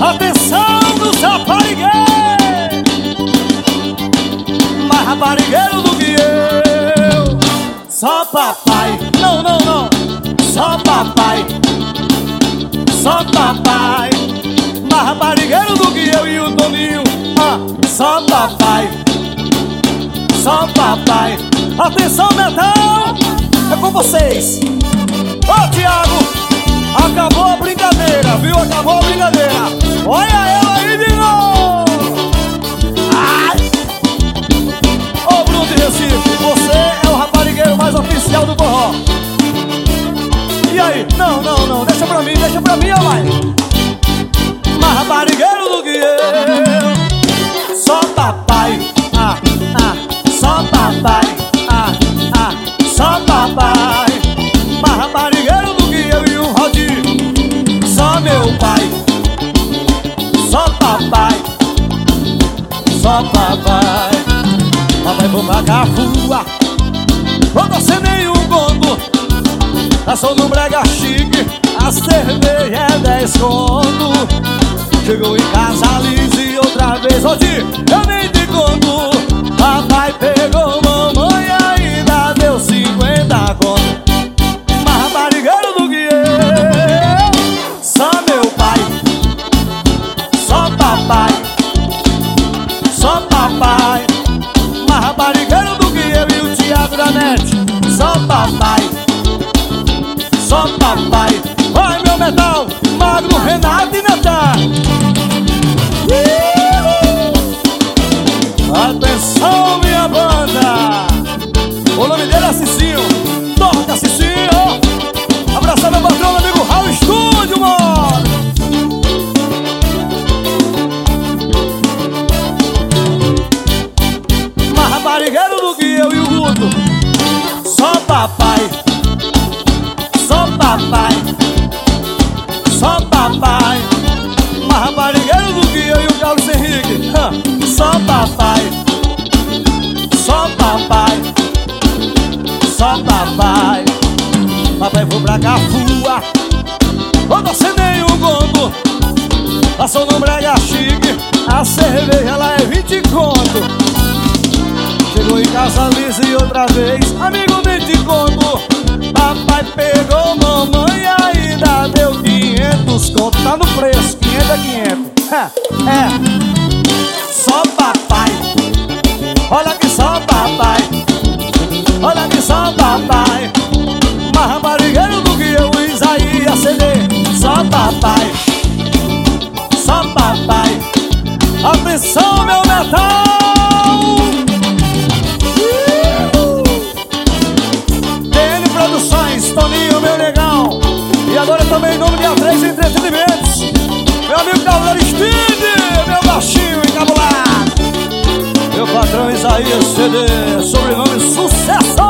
Atenção dos raparigueiros, mais raparigueiro do que eu. Só papai, não, não, não. Só papai, só papai, mais raparigueiro do que eu e o Toninho. Só papai, só papai. Atenção, Betão, é com vocês. Ô, Thiago, acabou a brincadeira, viu? Acabou a brincadeira. Olha eu aí de novo. Ai! Ô, Bruno de Recife, você é o raparigueiro mais oficial do forró. E aí? Não, não, não, deixa pra mim, ó, vai. Mais raparigueiro do que eu. Só papai, só papai, só papai. Mais raparigueiro do que eu e o Rodinho. Só meu pai, só papai, só papai. Papai vou pra Cafua, vou você nenhum conto. Eu sou no brega chique, a cerveja é 10 conto. Chegou em casa Liz e outra vez Rodinho, eu nem te conto. Papai pegou mamãe e ainda deu 50 conto. Mais raparigueiro do que eu. Só meu pai, só papai, só papai. Mais raparigueiro do que eu e o Thiago da Net. Só papai, só papai. Vai meu metal, Magno, Renato e Natan. Atenção minha banda. O nome dele é Cicinho. Toca Cicinho. Abraçar meu patrão, meu amigo Raul Estúdio, mano. Mais raparigueiro do que eu e o Guto. Só papai, só papai, só papai. Mais raparigueiro do que eu e o Carlos Henrique. Só papai, só papai, só papai. Papai vou pra Cafua, vou você nenhum conto. Passou no brega chique, a cerveja lá é 20 conto. Chegou em casa Liz e outra vez, amigo, nem te conto. Papai pegou mamãe e ainda deu 500 conto. Tá no preço, 500 é 500. Só papai, olha que só papai, olha que só papai. Mais raparigueiro do que eu, Isaías CD. Só papai, só papai. Atenção meu metal. TN Produções, Toninho, meu negão. E agora também em nome de A3 Entretenimentos, meu amigo Carlos Aristide, meu baixinho encabulado. Meu patrão Isaías CD, sobrenome Sucesso.